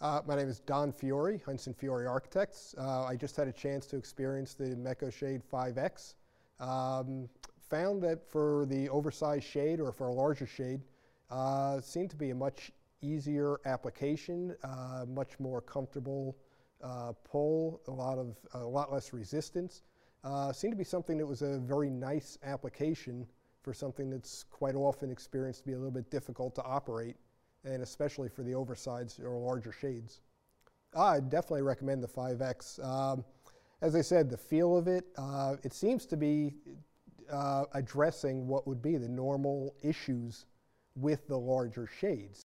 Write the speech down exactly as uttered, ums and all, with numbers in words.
Uh, my name is Don Fiore, Heinz and Fiore Architects. Uh, I just had a chance to experience the Mecho Shade five X. Um, found that for the oversized shade or for a larger shade, uh, seemed to be a much easier application, uh, much more comfortable uh, pull, a lot of a lot less resistance. Uh, seemed to be something that was a very nice application for something that's quite often experienced to be a little bit difficult to operate, and especially for the oversized or larger shades. I definitely recommend the five X. Um, as I said, the feel of it, uh, it seems to be uh, addressing what would be the normal issues with the larger shades.